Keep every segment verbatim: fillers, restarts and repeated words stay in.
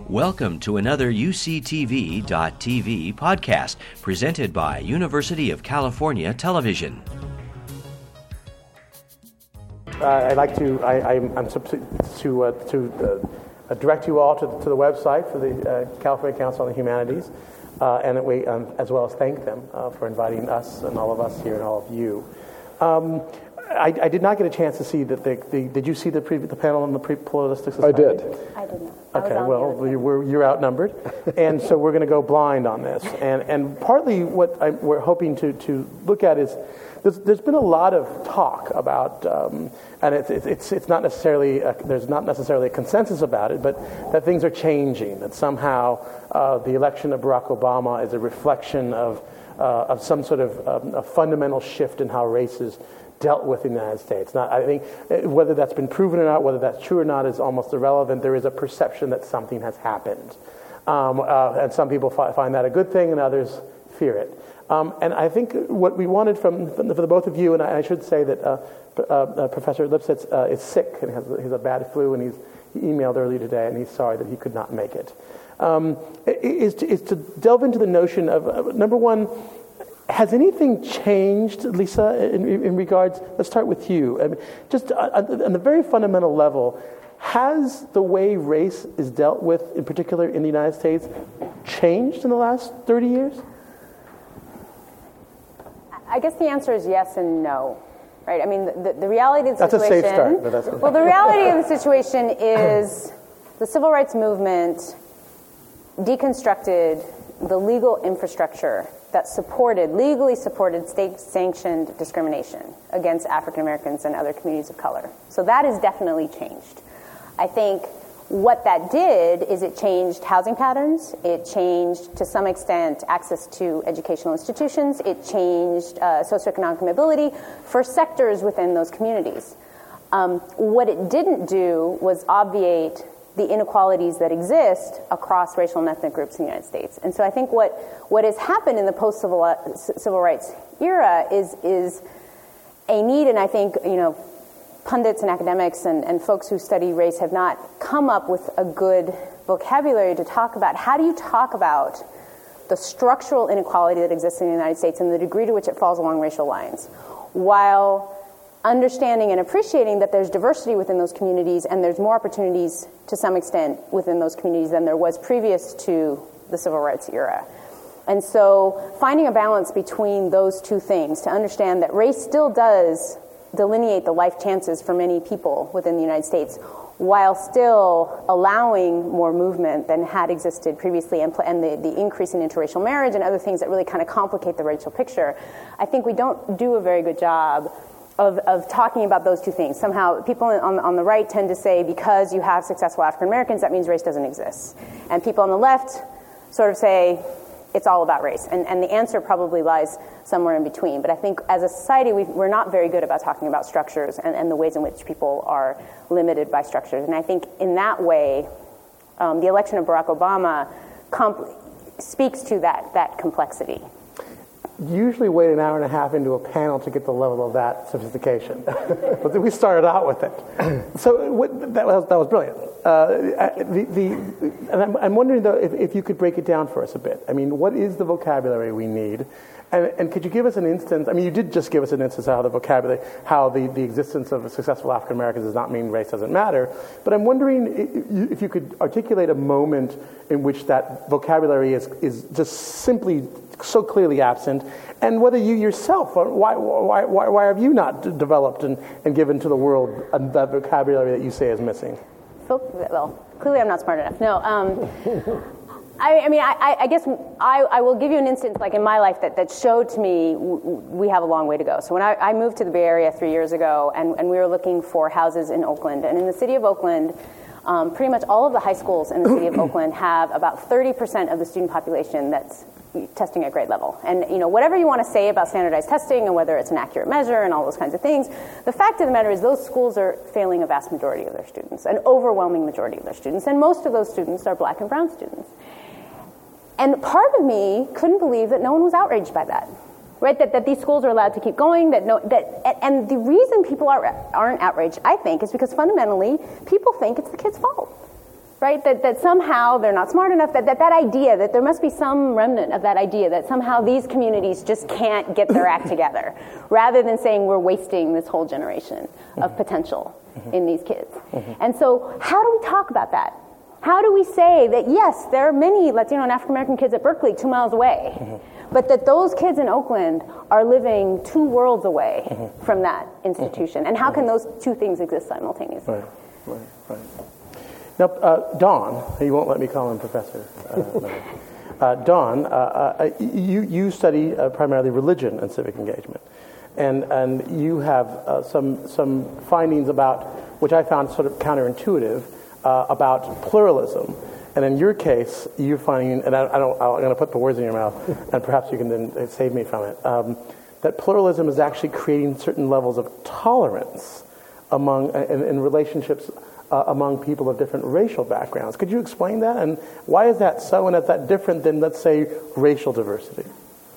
Welcome to another U C T V dot T V podcast presented by University of California Television. Uh, I'd like to, I, I'm, I'm to, uh, to uh, direct you all to, to the website for the uh, California Council on the Humanities, uh, and that we, um, as well as thank them uh, for inviting us and all of us here and all of you. Um, I, I did not get a chance to see that. The, the, did you see the, pre, the panel on the pre-pluralistic society? I did. I did not. Okay, well, you're, you're outnumbered, and so we're going to go blind on this. And and partly what I, we're hoping to, to look at is there's, there's been a lot of talk about, um, and it's it's it's not necessarily a, there's not necessarily a consensus about it, but that things are changing. That somehow uh, the election of Barack Obama is a reflection of uh, of some sort of um, a fundamental shift in how race is dealt with in the United States. Not, I think whether that's been proven or not, whether that's true or not, is almost irrelevant. There is a perception that something has happened. Um, uh, and some people fi- find that a good thing and others fear it. Um, and I think what we wanted from, from the, for the both of you, and I, I should say that uh, uh, uh, Professor Lipsetz uh, is sick and has, he has a bad flu, and he's, he emailed earlier today and he's sorry that he could not make it. Um, is, to, is to delve into the notion of, uh, number one, has anything changed, Lisa, in, in regards, let's start with you. I mean, just on the very fundamental level, has the way race is dealt with, in particular in the United States, changed in the last thirty years? I guess the answer is yes and no, right? I mean, the, the reality of the that's situation... That's a safe start. But that's well, the reality of the situation is the civil rights movement deconstructed the legal infrastructure that supported, legally supported state-sanctioned discrimination against African Americans and other communities of color. So that has definitely changed. I think what that did is it changed housing patterns, it changed to some extent access to educational institutions, it changed uh, socioeconomic mobility for sectors within those communities. Um, what it didn't do was obviate the inequalities that exist across racial and ethnic groups in the United States. And so I think what, what has happened in the post-civil civil rights era is, is a need, and I think, you know, pundits and academics and, and folks who study race have not come up with a good vocabulary to talk about how do you talk about the structural inequality that exists in the United States and the degree to which it falls along racial lines, while understanding and appreciating that there's diversity within those communities and there's more opportunities to some extent within those communities than there was previous to the civil rights era. And so finding a balance between those two things to understand that race still does delineate the life chances for many people within the United States while still allowing more movement than had existed previously and, and the, the increase in interracial marriage and other things that really kind of complicate the racial picture. I think we don't do a very good job Of, of talking about those two things. Somehow people on, on the right tend to say because you have successful African Americans, that means race doesn't exist. And people on the left sort of say it's all about race. And, and the answer probably lies somewhere in between. But I think as a society, we've, we're not very good about talking about structures and, and the ways in which people are limited by structures. And I think in that way, um, the election of Barack Obama comp- speaks to that, that complexity. Usually wait an hour and a half into a panel to get the level of that sophistication. But we started out with it. So what, that, was, that was brilliant. Uh, the, the, and I'm, I'm wondering, though, if, if you could break it down for us a bit. I mean, what is the vocabulary we need? And, and could you give us an instance? I mean, you did just give us an instance of how the vocabulary, how the, the existence of successful African Americans does not mean race doesn't matter. But I'm wondering if you could articulate a moment in which that vocabulary is, is just simply so clearly absent, and whether you yourself, why why why, why have you not d- developed and, and given to the world that vocabulary that you say is missing? Well, clearly I'm not smart enough. No. Um, I, I mean, I, I guess I, I will give you an instance, like in my life, that, that showed to me w- we have a long way to go. So when I, I moved to the Bay Area three years ago, and, and we were looking for houses in Oakland, and in the city of Oakland, um, pretty much all of the high schools in the city of Oakland have about thirty percent of the student population that's testing at grade level. And, you know, whatever you want to say about standardized testing and whether it's an accurate measure and all those kinds of things, the fact of the matter is those schools are failing a vast majority of their students, an overwhelming majority of their students, and most of those students are black and brown students. And part of me couldn't believe that no one was outraged by that, right? That, that these schools are allowed to keep going, that no, that, and the reason people are, aren't outraged, I think, is because fundamentally people think it's the kids' fault. right? That, that somehow they're not smart enough, that, that that idea, that there must be some remnant of that idea, that somehow these communities just can't get their act together, rather than saying we're wasting this whole generation of potential mm-hmm. in these kids. Mm-hmm. And so how do we talk about that? How do we say that, yes, there are many Latino and African-American kids at Berkeley two miles away, mm-hmm. but that those kids in Oakland are living two worlds away mm-hmm. from that institution? And how can those two things exist simultaneously? Right, right, right. Now, uh, Dawn, you won't let me call him Professor. Uh, no. uh, Dawn, uh, uh, you, you study uh, primarily religion and civic engagement. And and you have uh, some some findings about, which I found sort of counterintuitive, uh, about pluralism. And in your case, you're finding, and I, I don't, I'm going to put the words in your mouth, and perhaps you can then save me from it, um, that pluralism is actually creating certain levels of tolerance among in, in relationships uh, among people of different racial backgrounds. Could you explain that? And why is that so, and is that different than, let's say, racial diversity?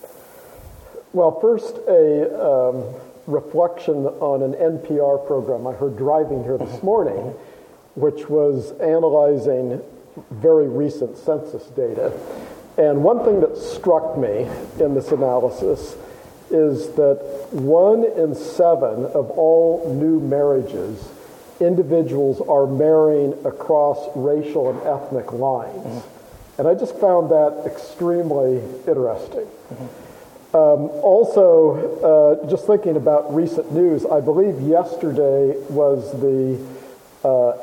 Well, first, a um, reflection on an N P R program I heard driving here this morning, which was analyzing very recent census data. And one thing that struck me in this analysis is that one in seven of all new marriages, individuals are marrying across racial and ethnic lines. Mm-hmm. And I just found that extremely interesting. Mm-hmm. Um, also, uh, just thinking about recent news, I believe yesterday was the uh,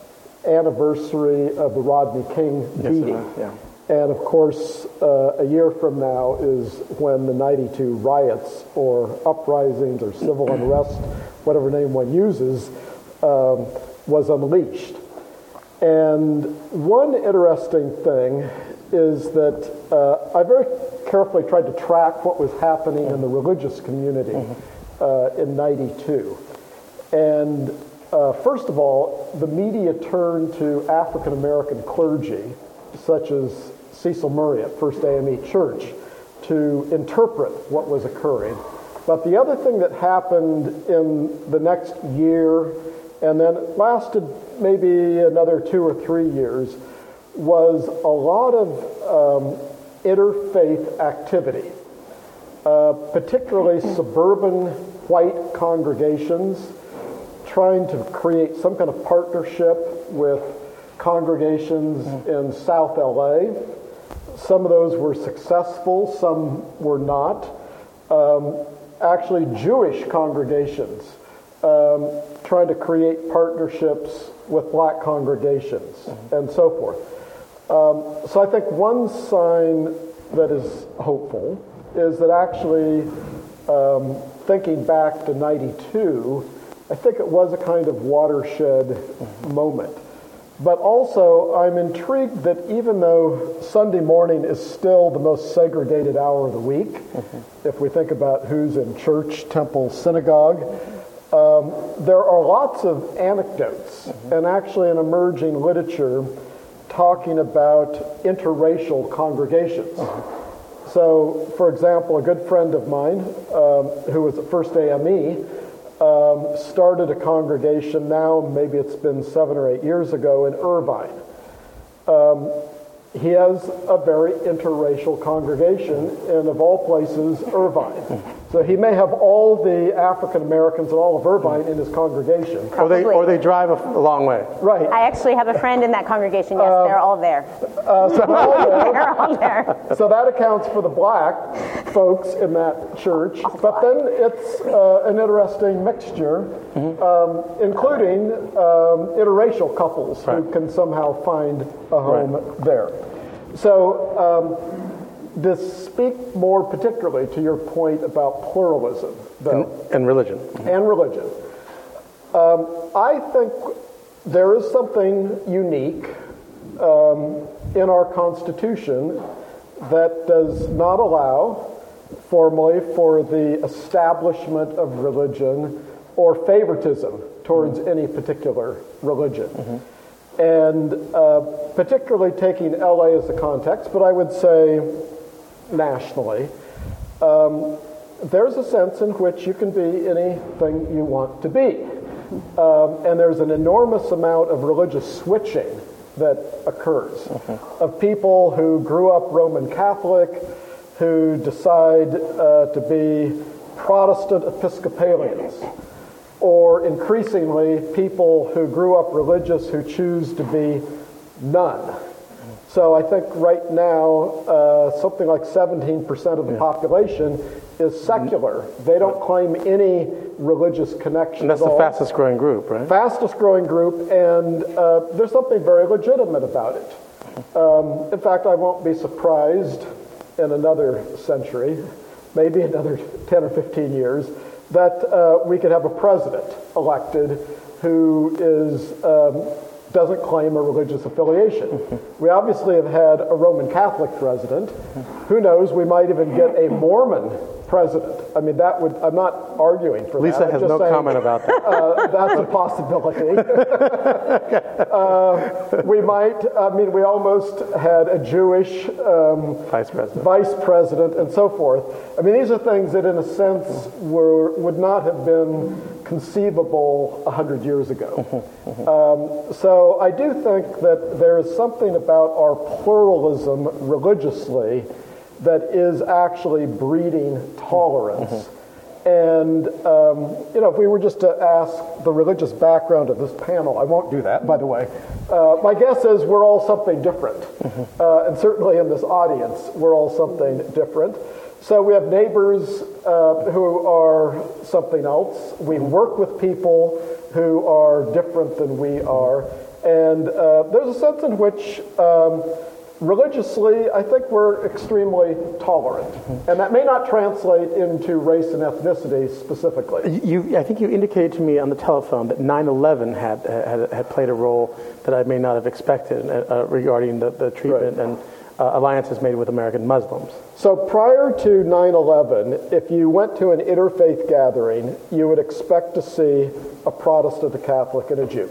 anniversary of the Rodney King beating. Yes, yeah. And of course, uh, a year from now is when the ninety-two riots or uprisings or civil unrest, whatever name one uses, um, was unleashed. And one interesting thing is that uh, I very carefully tried to track what was happening in the religious community uh, in ninety-two. And uh, first of all, the media turned to African American clergy, such as Cecil Murray at First A M E Church, to interpret what was occurring. But the other thing that happened in the next year, and then it lasted maybe another two or three years, was a lot of um, interfaith activity, uh, particularly suburban white congregations trying to create some kind of partnership with congregations in South L A. Some of those were successful, some were not. Um, actually, Jewish congregations um, trying to create partnerships with black congregations mm-hmm. and so forth. Um, so I think one sign that is hopeful is that actually, um, thinking back to ninety-two, I think it was a kind of watershed mm-hmm. moment. But also, I'm intrigued that even though Sunday morning is still the most segregated hour of the week, mm-hmm. if we think about who's in church, temple, synagogue, um, there are lots of anecdotes mm-hmm. and actually an emerging literature talking about interracial congregations. Mm-hmm. So, for example, a good friend of mine um, who was at First A M E Um, started a congregation now, maybe it's been seven or eight years ago, in Irvine. Um, he has a very interracial congregation, and of all places, Irvine. So he may have all the African Americans in all of Irvine in his congregation. Or they, or they drive a, a long way. Right. I actually have a friend in that congregation. Yes, um, they're all there. Uh, so they're all there. They're all there. So that accounts for the black folks in that church. But then it's uh, an interesting mixture, mm-hmm. um, including um, interracial couples right. who can somehow find a home right. there. So um, to speak more particularly to your point about pluralism, though, and, and religion. Mm-hmm. And religion. Um, I think there is something unique um, in our Constitution that does not allow formally for the establishment of religion or favoritism towards mm-hmm. any particular religion. Mm-hmm. And uh, particularly taking L A as the context, but I would say nationally, um, there's a sense in which you can be anything you want to be. Um, and there's an enormous amount of religious switching that occurs Mm-hmm. of people who grew up Roman Catholic, who decide uh, to be Protestant Episcopalians, or increasingly people who grew up religious who choose to be none. So I think right now uh, something like seventeen percent of the yeah. population is secular. They don't claim any religious connection And that's at the all. fastest growing group, right? Fastest growing group, and uh, there's something very legitimate about it. Um, in fact, I won't be surprised in another century, maybe another ten or fifteen years, that uh, we could have a president elected who is um, doesn't claim a religious affiliation. We obviously have had a Roman Catholic president. Who knows, we might even get a Mormon president. I mean, that would, I'm not arguing for Lisa that. I'm has just no saying, comment about that. Uh, that's a possibility. uh, we might, I mean, we almost had a Jewish um, Vice president. vice president and so forth. I mean, these are things that in a sense were, would not have been conceivable a hundred years ago. Um, so I do think that there is something about our pluralism religiously that is actually breeding tolerance. Mm-hmm. And, um, you know, if we were just to ask the religious background of this panel, I won't do that, by the way. Uh, my guess is we're all something different. Mm-hmm. uh, and certainly in this audience, we're all something different. So we have neighbors uh, who are something else. We work with people who are different than we are. And uh, there's a sense in which um, religiously, I think we're extremely tolerant. And that may not translate into race and ethnicity specifically. You, I think you indicated to me on the telephone that nine eleven had, had, had played a role that I may not have expected uh, regarding the, the treatment Right. and uh, alliances made with American Muslims. So prior to nine eleven, if you went to an interfaith gathering, you would expect to see a Protestant, a Catholic, and a Jew.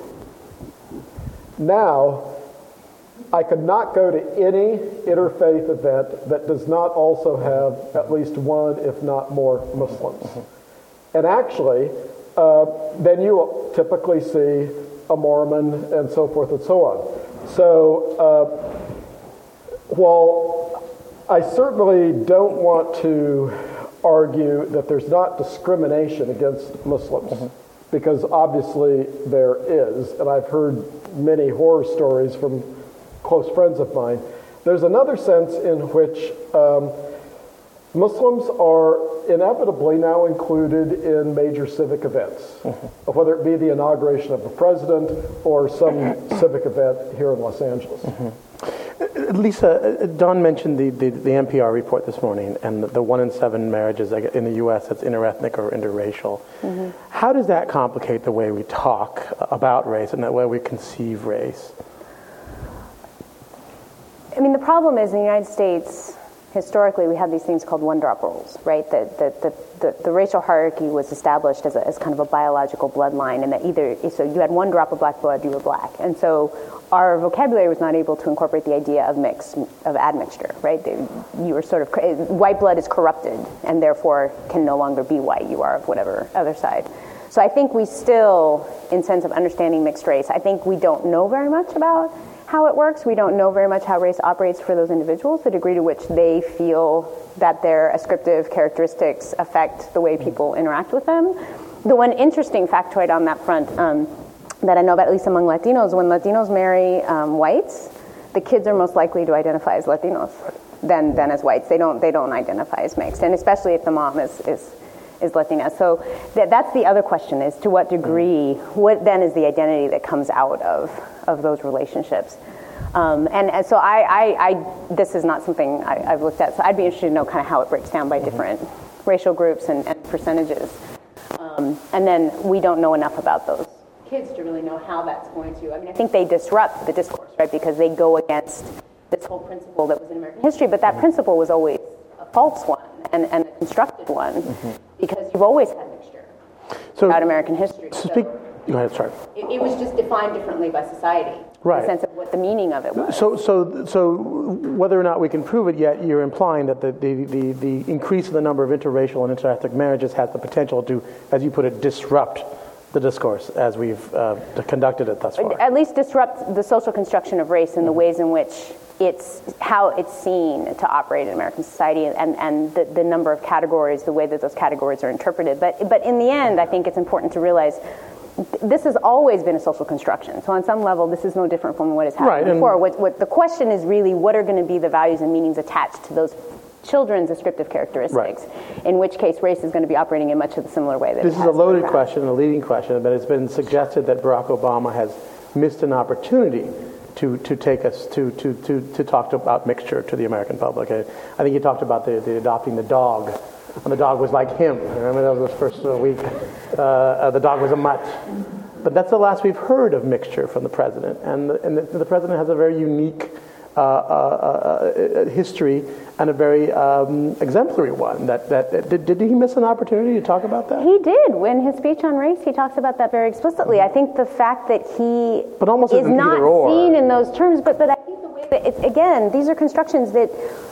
Now, I could not go to any interfaith event that does not also have at least one, if not more, Muslims. Mm-hmm. And actually, uh, then you typically see a Mormon and so forth and so on. So, uh, while I certainly don't want to argue that there's not discrimination against Muslims, mm-hmm. because obviously there is, and I've heard many horror stories from close friends of mine, there's another sense in which um, Muslims are inevitably now included in major civic events, mm-hmm. whether it be the inauguration of the president or some civic event here in Los Angeles. Mm-hmm. Lisa, Don mentioned the, the, the N P R report this morning and the, the one in seven marriages in the U S that's interethnic or interracial. Mm-hmm. How does that complicate the way we talk about race and the way we conceive race? I mean, the problem is in the United States, historically, we have these things called one-drop rules, right? That the, the, the, the racial hierarchy was established as, a, as kind of a biological bloodline, and that either, so you had one drop of black blood, you were black. And so our vocabulary was not able to incorporate the idea of mix, of admixture, right? You were sort of, white blood is corrupted, and therefore can no longer be white. You are of whatever other side. So I think we still, in sense of understanding mixed race, I think we don't know very much about how it works. We don't know very much how race operates for those individuals, the degree to which they feel that their ascriptive characteristics affect the way people interact with them. The one interesting factoid on that front um, that I know about, at least among Latinos, when Latinos marry um, whites, the kids are most likely to identify as Latinos than, than as whites. They don't they don't identify as mixed, and especially if the mom is is, is Latina. So th- that's the other question: is to what degree, what then is the identity that comes out of of those relationships? Um, and, and so I, I, I, this is not something I, I've looked at, so I'd be interested to know kind of how it breaks down by different mm-hmm. racial groups and, and percentages. Um, and then we don't know enough about those kids to really know how that's going to, I mean, I think they disrupt the discourse, right, because they go against this whole principle that was in American history, but that mm-hmm. principle was always a false one and, and a constructed one, mm-hmm. because you've always had mixture so, throughout American history. So speak, go ahead, sorry. It, it was just defined differently by society. Right. In the sense of what the meaning of it was. So, so, so, whether or not we can prove it yet, you're implying that the, the, the, the increase in the number of interracial and interethnic marriages has the potential to, as you put it, disrupt the discourse as we've uh, conducted it thus far. At least disrupt the social construction of race in the ways in which it's how it's seen to operate in American society, and, and the, the number of categories, the way that those categories are interpreted. But but in the end, I think it's important to realize this has always been a social construction. So on some level, this is no different from what has happened right, before. What, what the question is really, what are going to be the values and meanings attached to those children's descriptive characteristics, right. in which case race is going to be operating in much of the similar way that this it is has a loaded in the question, a leading question, but it's been suggested that Barack Obama has missed an opportunity to, to take us to, to, to, to talk to, about mixture to the American public. I, I think he talked about the, the adopting the dog, and the dog was like him. I remember that was the first week. Uh, uh, the dog was a mutt. But that's the last we've heard of mixture from the president, and the, and the, the president has a very unique uh, uh, uh, history and a very um, exemplary one. That that did, did he miss an opportunity to talk about that? He did. In his speech on race, he talks about that very explicitly. I think the fact that he but almost is not or. seen in those terms, but but I think the way that it, again, these are constructions that.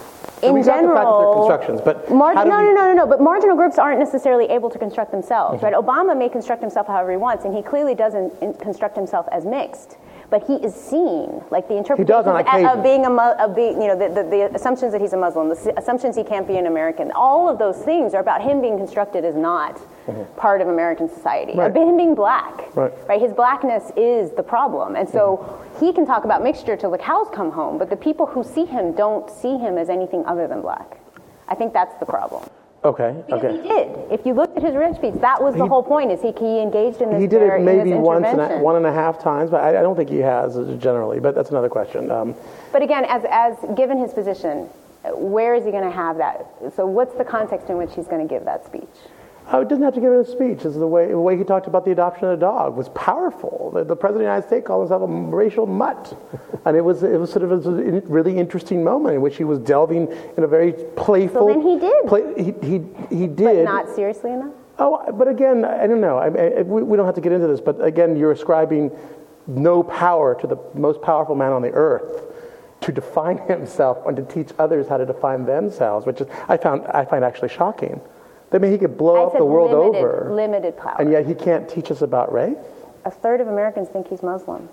So in general, the fact that they're constructions, but mar- no, no, we... no, no, no, no. But marginal groups aren't necessarily able to construct themselves, mm-hmm. right? Obama may construct himself however he wants, and he clearly doesn't in- construct himself as mixed. But he is seen, like the interpretation of being a of being, you know, the, the, the assumptions that he's a Muslim, the assumptions he can't be an American. All of those things are about him being constructed as not mm-hmm. part of American society, right. or him being black. Right. right. His blackness is the problem, and so mm-hmm. he can talk about mixture till the cows come home. But the people who see him don't see him as anything other than black. I think that's the problem. Okay. Because okay. he did. If you looked at his rich speech, that was the he, whole point. Is he he engaged in this? He did it maybe once and a, one and a half times, but I, I don't think he has generally. But that's another question. Um, but again, as as given his position, where is he going to have that? So what's the context in which he's going to give that speech? Oh, it doesn't have to give it a speech. It's the way the way he talked about the adoption of the dog was powerful. The, the president of the United States called himself a racial mutt, and it was it was sort of a really interesting moment in which he was delving in a very playful. So then he did. Play, he he he did. But not seriously enough. Oh, but again, I don't know. I, I, we, we don't have to get into this, but again, you're ascribing no power to the most powerful man on the earth to define himself and to teach others how to define themselves, which is I found I find actually shocking. I mean, he could blow I up the world limited, over. Limited power. And yet he can't teach us about race? A third of Americans think he's Muslim.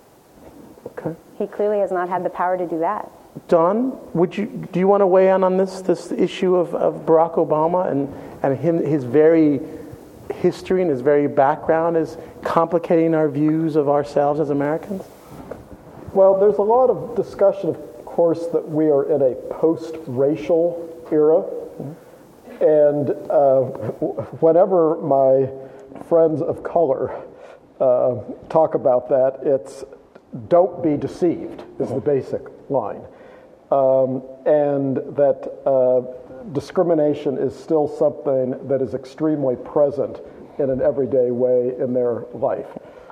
Okay. He clearly has not had the power to do that. Don, would you do you want to weigh in on this this issue of, of Barack Obama and, and him his very history and his very background is complicating our views of ourselves as Americans? Well, there's a lot of discussion, of course, that we are in a post-racial era. And uh, whenever my friends of color uh, talk about that, it's don't be deceived is the basic line. Um, and that uh, discrimination is still something that is extremely present in an everyday way in their life.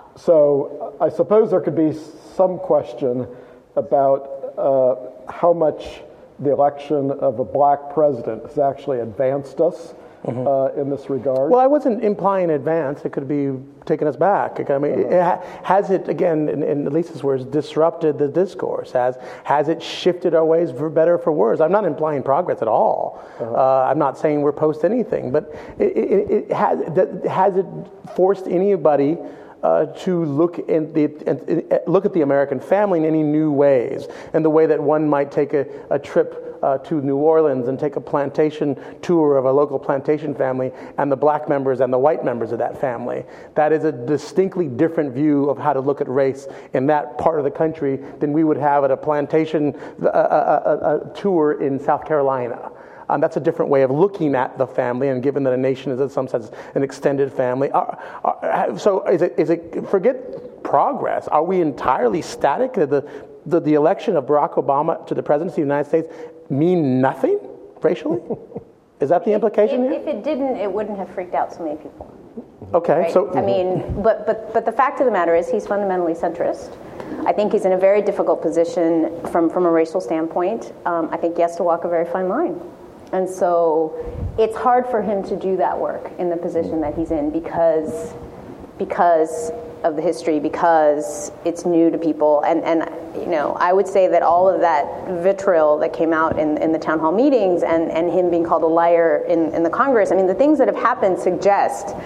So I suppose there could be some question about uh, how much the election of a black president has actually advanced us mm-hmm. uh, in this regard. Well, I wasn't implying advance. It could be taking us back. I mean, uh-huh. it ha- has it, again, in, in Lisa's words, disrupted the discourse? Has has it shifted our ways for better or for worse? I'm not implying progress at all. Uh-huh. Uh, I'm not saying we're post anything, but it, it, it has, has it forced anybody Uh, to look in the uh, look at the American family in any new ways, and the way that one might take a, a trip uh, to New Orleans and take a plantation tour of a local plantation family and the black members and the white members of that family. That is a distinctly different view of how to look at race in that part of the country than we would have at a plantation uh, a, a, a tour in South Carolina. Um, that's a different way of looking at the family, and given that a nation is in some sense an extended family. Are, are, so is it, is it, forget progress. Are we entirely static? Did the, the, the election of Barack Obama to the presidency of the United States mean nothing racially? Is that the implication if, here? If it didn't, it wouldn't have freaked out so many people. Okay, right? so... I mean, but, but, but the fact of the matter is he's fundamentally centrist. I think he's in a very difficult position from, from a racial standpoint. Um, I think he has to walk a very fine line. And so it's hard for him to do that work in the position that he's in because because of the history, because it's new to people. And, and you know, I would say that all of that vitriol that came out in, in the town hall meetings and, and him being called a liar in, in the Congress, I mean, the things that have happened suggest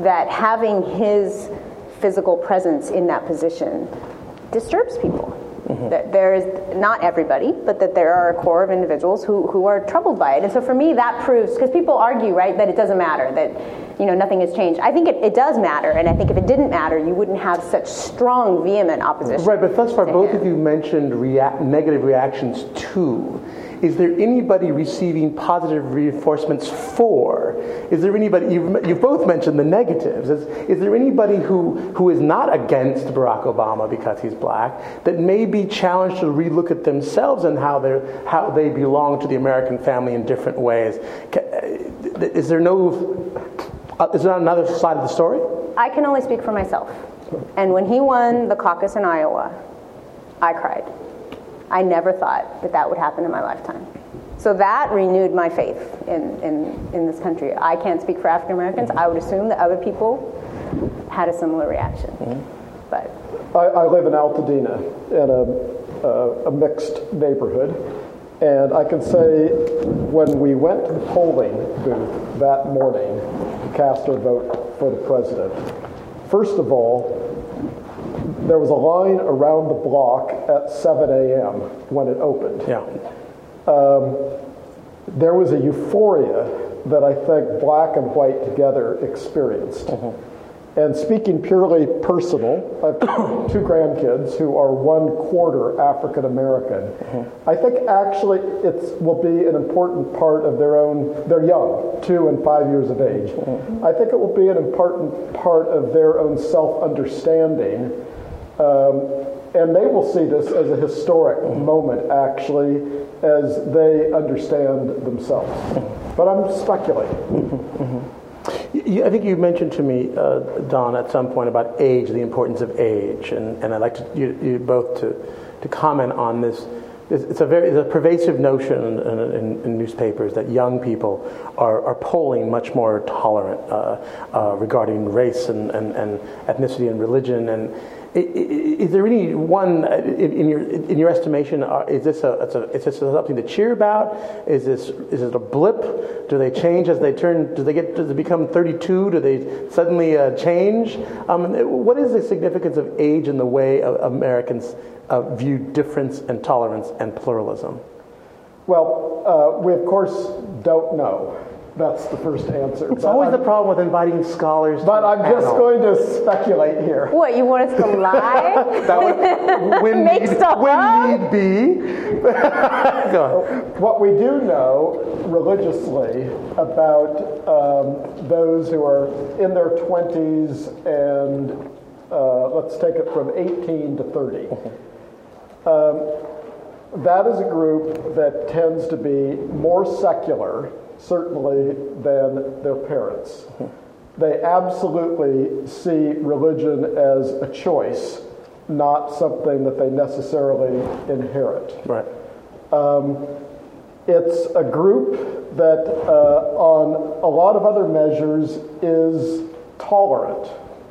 that having his physical presence in that position disturbs people. Mm-hmm. That there is, not everybody, but that there are a core of individuals who, who are troubled by it. And so for me, that proves, because people argue, right, that it doesn't matter, that, you know, nothing has changed. I think it, it does matter, and I think if it didn't matter, you wouldn't have such strong, vehement opposition. Right, but thus far, both him. of you mentioned rea- negative reactions to. Is there anybody receiving positive reinforcements for? Is there anybody, you've, you've both mentioned the negatives. Is, is there anybody who, who is not against Barack Obama because he's black, that may be challenged to relook at themselves and how, they're, how they belong to the American family in different ways? Is there no, is there not another side of the story? I can only speak for myself. And when he won the caucus in Iowa, I cried. I never thought that that would happen in my lifetime. So that renewed my faith in, in, in this country. I can't speak for African Americans. I would assume that other people had a similar reaction. Mm-hmm. But I, I live in Altadena in a, a, a mixed neighborhood. And I can say when we went to the polling booth that morning to cast our vote for the president, first of all, there was a line around the block at seven a.m. when it opened. Yeah. Um, there was a euphoria that I think black and white together experienced. Mm-hmm. And speaking purely personal, I have two grandkids who are one quarter African American. Mm-hmm. I think actually it will be an important part of their own, they're young, two and five years of age. Mm-hmm. I think it will be an important part of their own self-understanding. Um, and they will see this as a historic mm-hmm. moment, actually, as they understand themselves. Mm-hmm. But I'm speculating. Mm-hmm. Mm-hmm. I think you mentioned to me, uh, Don, at some point about age, the importance of age, and, and I'd like to, you, you both to, to comment on this. It's a very it's a pervasive notion in, in, in newspapers that young people are, are polling much more tolerant uh, uh, regarding race and, and, and ethnicity and religion. And is there any one in your in your estimation? Is this a, it's a is this something to cheer about? Is this is it a blip? Do they change as they turn? Do they get do they become thirty-two? Do they suddenly uh, change? Um, what is the significance of age in the way of Americans uh, view difference and tolerance and pluralism? Well, uh, we of course don't know. That's the first answer. It's but always I'm, the problem with inviting scholars. But to I'm panel. just going to speculate here. What, you want us to lie? that would, when Make need, stuff when up? need be. Go on. What we do know religiously about um, those who are in their twenties and uh, let's take it from eighteen to thirty. Um, that is a group that tends to be more secular, certainly, than their parents. They absolutely see religion as a choice, not something that they necessarily inherit. Right. Um, it's a group that, uh, on a lot of other measures, is tolerant.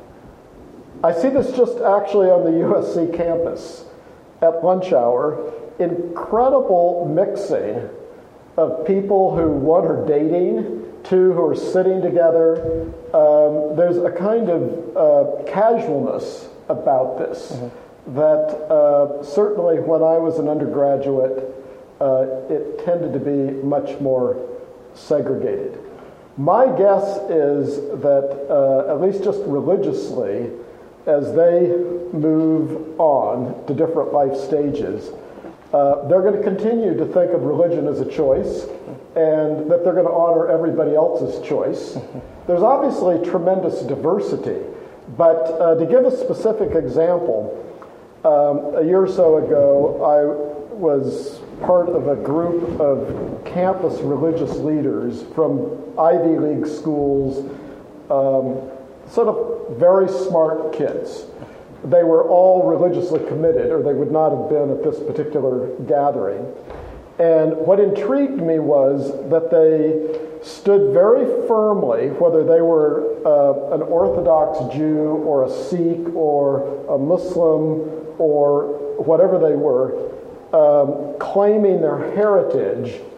I see this just actually on the U S C campus at lunch hour. Incredible mixing of people who, one, are dating, two, who are sitting together. Um, there's a kind of uh, casualness about this mm-hmm. that uh, certainly when I was an undergraduate, uh, it tended to be much more segregated. My guess is that, uh, at least just religiously, as they move on to different life stages, Uh, they're going to continue to think of religion as a choice and that they're going to honor everybody else's choice. There's obviously tremendous diversity, but uh, to give a specific example, um, a year or so ago, I was part of a group of campus religious leaders from Ivy League schools, um, sort of very smart kids. They were all religiously committed, or they would not have been at this particular gathering. And what intrigued me was that they stood very firmly, whether they were uh, an Orthodox Jew or a Sikh or a Muslim or whatever they were, um, claiming their heritage,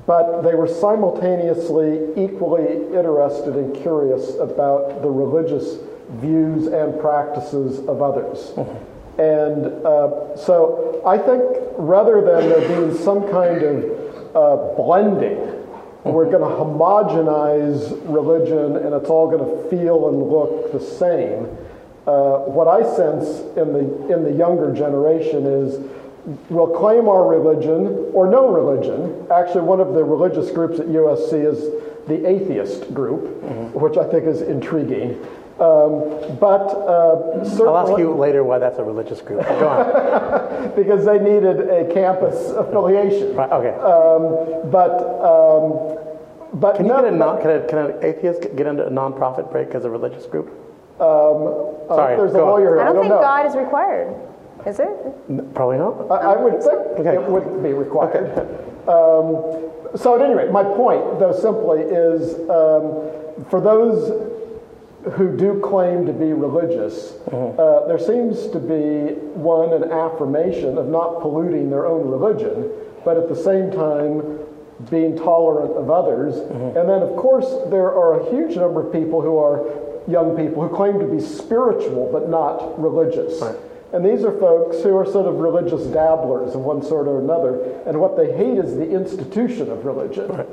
but they were simultaneously equally interested and curious about the religious views and practices of others. Mm-hmm. And uh, so I think rather than there being some kind of uh, blending, mm-hmm. we're going to homogenize religion and it's all going to feel and look the same. Uh, what I sense in the in the younger generation is we'll claim our religion or no religion. Actually, one of the religious groups at U S C is the atheist group, mm-hmm. which I think is intriguing. Um, but uh, certainly, I'll ask you later why that's a religious group. Go on. Because they needed a campus affiliation. Right, okay. Um, but um, but can you no, get a non, can, a, can an atheist get into a nonprofit break as a religious group? Um, Sorry, uh, there's a go lawyer. I don't, I don't think know. God is required. Is it? Probably not. I, I would think Okay. it would be required. Okay. Um, so at any rate, my point, though, simply is um, for those who do claim to be religious, mm-hmm. uh, there seems to be, one, an affirmation of not polluting their own religion, but at the same time being tolerant of others. Mm-hmm. And then, of course, there are a huge number of people who are young people who claim to be spiritual but not religious. Right. And these are folks who are sort of religious dabblers of one sort or another, and what they hate is the institution of religion. Right.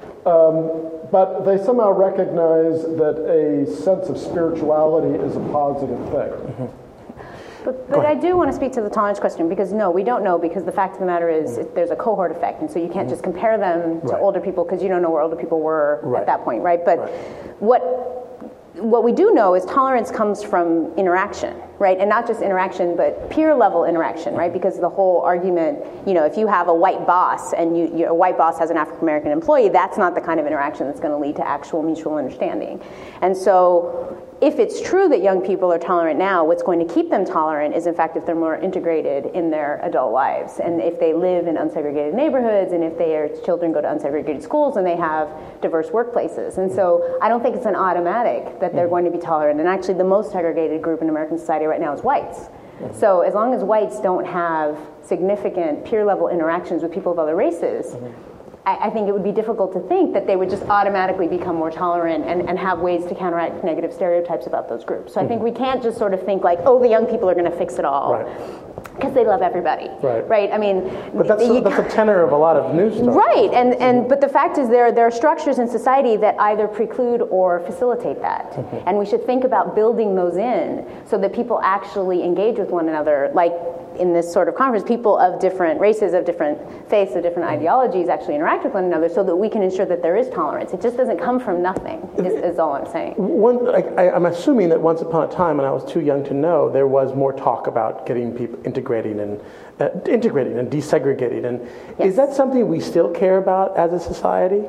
Um, but they somehow recognize that a sense of spirituality is a positive thing. Mm-hmm. But, but I do want to speak to the tolerance question, because no, we don't know, because the fact of the matter is it, there's a cohort effect, and so you can't just compare them to right. older people because you don't know where older people were right. at that point, right? But right. what what we do know is tolerance comes from interaction, right? And not just interaction, but peer level interaction, right? Because the whole argument, you know, if you have a white boss and you, you a white boss has an African American employee, that's not the kind of interaction that's going to lead to actual mutual understanding. And so if it's true that young people are tolerant now, what's going to keep them tolerant is, in fact, if they're more integrated in their adult lives, and if they live in unsegregated neighborhoods, and if their children go to unsegregated schools, and they have diverse workplaces. And so I don't think it's an automatic that they're going to be tolerant. And actually, the most segregated group in American society right now is whites. So as long as whites don't have significant peer-level interactions with people of other races, I think it would be difficult to think that they would just automatically become more tolerant and, and have ways to counteract negative stereotypes about those groups. So I think we can't just sort of think like, oh, the young people are going to fix it all. Right. Because they love everybody. Right. Right? I mean... But that's, you, a, that's a tenor of a lot of news stories. Right. And, and, but the fact is there, there are structures in society that either preclude or facilitate that. Mm-hmm. And we should think about building those in so that people actually engage with one another. Like in this sort of conference, people of different races, of different faiths, of different mm-hmm. ideologies actually interact with one another so that we can ensure that there is tolerance. It just doesn't come from nothing, is, is all I'm saying. One, I, I'm assuming that once upon a time, when I was too young to know, there was more talk about getting people integrating and uh, integrating and desegregating. And yes. Is that something we still care about as a society?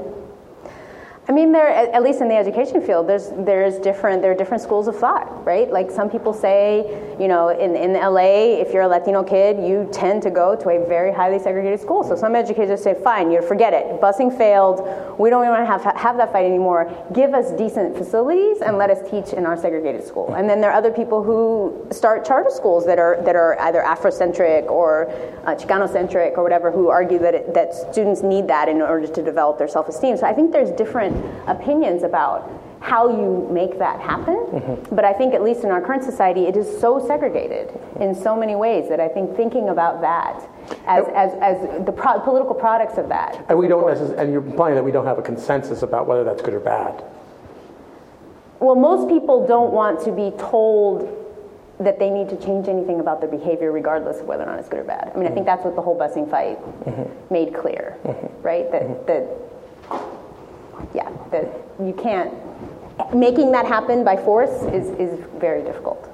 I mean, there, at least in the education field, there's there's different there are different schools of thought, right? Like some people say, you know, in, in L A, if you're a Latino kid, you tend to go to a very highly segregated school. So some educators say, fine, you forget it. Busing failed. We don't even want to have have that fight anymore. Give us decent facilities and let us teach in our segregated school. And then there are other people who start charter schools that are that are either Afrocentric or uh, Chicano-centric or whatever, who argue that it, that students need that in order to develop their self-esteem. So I think there's different opinions about how you make that happen. Mm-hmm. But I think at least in our current society, it is so segregated in so many ways that I think thinking about that as as, as the pro- political products of that. And we don't necessarily, and you're implying that we don't have a consensus about whether that's good or bad. Well, most people don't want to be told that they need to change anything about their behavior regardless of whether or not it's good or bad. I mean, mm-hmm. I think that's what the whole busing fight mm-hmm. made clear, mm-hmm. right? That mm-hmm. that yeah, that you can't, making that happen by force is, is very difficult.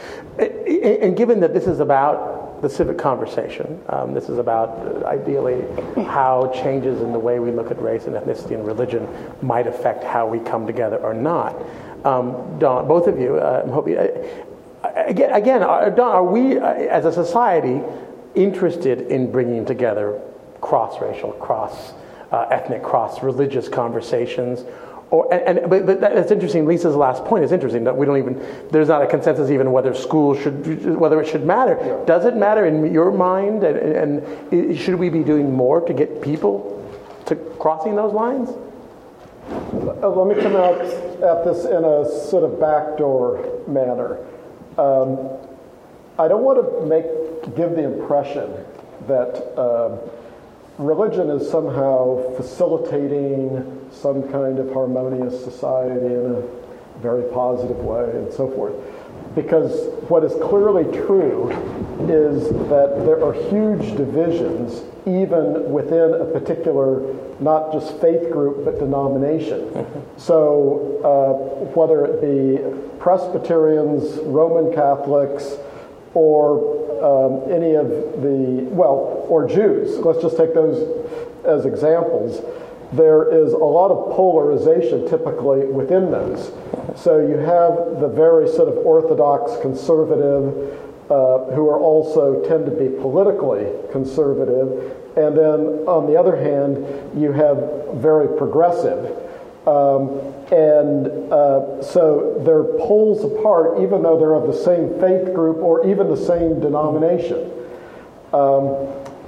And given that this is about the civic conversation, um, this is about uh, ideally how changes in the way we look at race and ethnicity and religion might affect how we come together or not. Um, Dawn, both of you, uh, I'm hoping, uh, again, again, are, Dawn, are we uh, as a society interested in bringing together cross-racial, cross Uh, ethnic, cross-religious conversations, or and, and but, but that's interesting. Lisa's last point is interesting that we don't even there's not a consensus even whether schools should whether it should matter. Yeah. Does it matter in your mind, and, and should we be doing more to get people to crossing those lines? Uh, let me come out at this in a sort of backdoor manner. Um, I don't want to make give the impression that uh, religion is somehow facilitating some kind of harmonious society in a very positive way and so forth. Because what is clearly true is that there are huge divisions even within a particular, not just faith group, but denomination. Mm-hmm. So uh, whether it be Presbyterians, Roman Catholics, or um, any of the, well, or Jews, let's just take those as examples, there is a lot of polarization typically within those. So you have the very sort of orthodox conservative uh, who are also tend to be politically conservative. And then on the other hand, you have very progressive. Um, and uh, so they're poles apart, even though they're of the same faith group or even the same denomination. Um,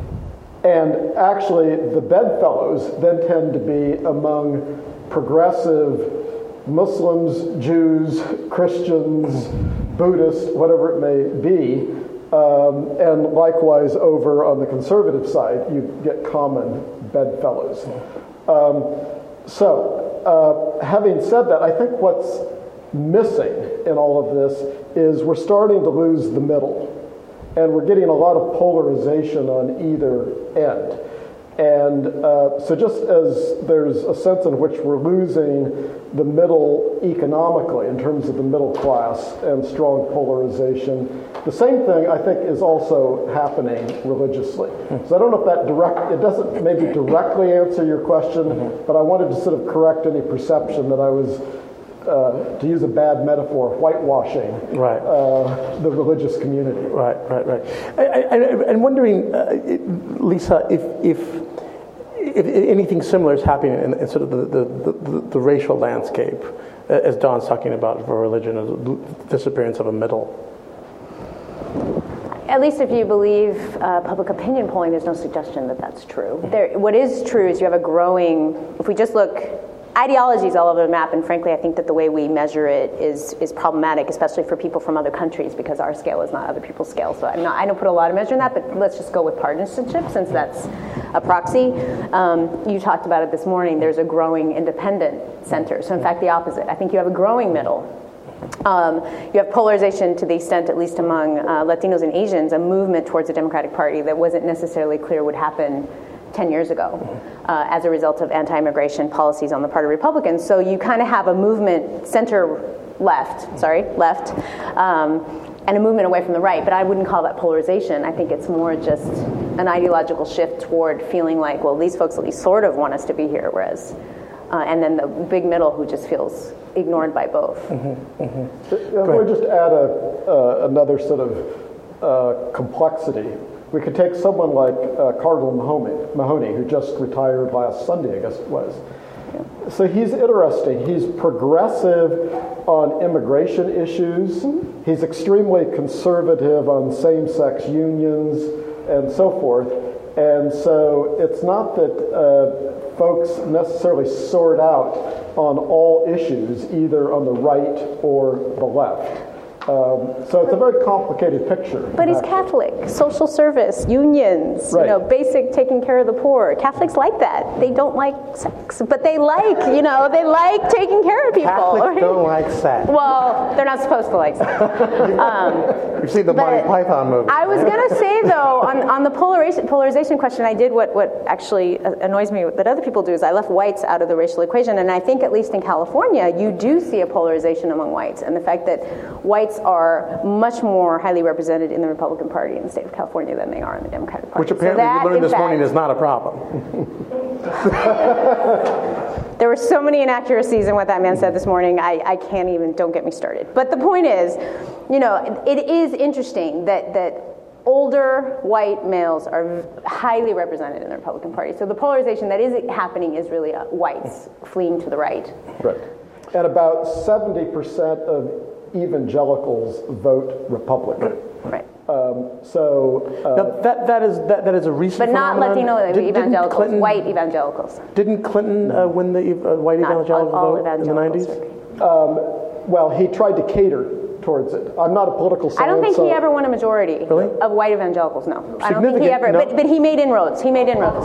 and actually, the bedfellows then tend to be among progressive Muslims, Jews, Christians, Buddhists, whatever it may be. Um, and likewise, over on the conservative side, you get common bedfellows. Um, so, uh, having said that, I think what's missing in all of this is we're starting to lose the middle. And we're getting a lot of polarization on either end. And uh, so just as there's a sense in which we're losing the middle economically in terms of the middle class and strong polarization, the same thing I think is also happening religiously. So I don't know if that direct, it doesn't maybe directly answer your question, mm-hmm. but I wanted to sort of correct any perception that I was, uh, to use a bad metaphor, whitewashing right. uh, the religious community. Right, right, right. I, I, I'm wondering, uh, Lisa, if, if if anything similar is happening in, in sort of the, the, the, the racial landscape, as Don's talking about for religion, the disappearance of a middle. At least if you believe uh, public opinion polling, there's no suggestion that that's true. There, what is true is you have a growing, if we just look, ideology is all over the map, and frankly, I think that the way we measure it is is problematic, especially for people from other countries, because our scale is not other people's scale. So I'm not, I don't put a lot of measure in that, but let's just go with partisanship, since that's a proxy. Um, you talked about it this morning. There's a growing independent center. So in fact, the opposite. I think you have a growing middle. Um, you have polarization to the extent, at least among uh, Latinos and Asians, a movement towards the Democratic Party that wasn't necessarily clear would happen ten years ago uh, as a result of anti-immigration policies on the part of Republicans. So you kind of have a movement center-left, sorry, left, um, and a movement away from the right. But I wouldn't call that polarization. I think it's more just an ideological shift toward feeling like, well, these folks at least sort of want us to be here, whereas, uh, and then the big middle who just feels ignored by both. Mm-hmm, mm-hmm. Let me just add a, uh, another sort of uh, complexity. We could take someone like uh, Cardinal Mahoney, Mahoney, who just retired last Sunday, I guess it was. Yeah. So he's interesting. He's progressive on immigration issues. Mm-hmm. He's extremely conservative on same-sex unions and so forth. And so it's not that uh, folks necessarily sort out on all issues, either on the right or the left. Um, so it's a very complicated picture. But he's Catholic, social service, unions, right. you know, basic taking care of the poor. Catholics like that. They don't like sex, but they like, you know, they like taking care of people. Catholics right? don't like sex. Well, they're not supposed to like sex. Um, You've seen the Monty Python movie. I was going to say, though, on, on the polarization, polarization question, I did what, what actually annoys me that other people do is I left whites out of the racial equation. And I think, at least in California, you do see a polarization among whites. And the fact that whites are much more highly represented in the Republican Party in the state of California than they are in the Democratic Party. Which apparently so that, you learned this fact, morning is not a problem. There were so many inaccuracies in what that man said this morning, I, I can't even, don't get me started. But the point is, you know, it is interesting that, that older white males are highly represented in the Republican Party. So the polarization that is happening is really uh, whites fleeing to the right. Right. And about seventy percent of evangelicals vote Republican. Right. Um, so uh, now, that that is that, that is a recent But not phenomenon. Latino Did- didn't evangelicals, Clinton- white evangelicals. Didn't Clinton uh, win the uh, white Not evangelical all, all vote in the evangelicals. nineties? um, well, he tried to cater towards it. I'm not a political science. I don't think so he ever won a majority Really? of white evangelicals, no. I don't think he Significant, ever, no. but, but he made inroads. He made inroads.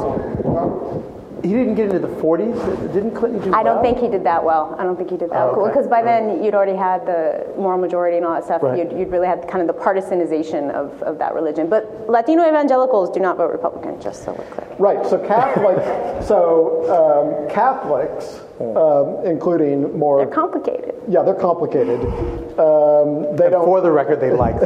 He didn't get into the forties. Didn't Clinton do I don't well? think he did that well. I don't think he did that Oh, well. okay. Because by then you'd already had the moral majority and all that stuff. Right. You'd, you'd really had kind of the partisanization of, of that religion. But Latino evangelicals do not vote Republican, just so we're clear. Right. So Catholic. so um, Catholics, um, including more. They're complicated. Yeah, they're complicated. Um, they And don't. for the record, they like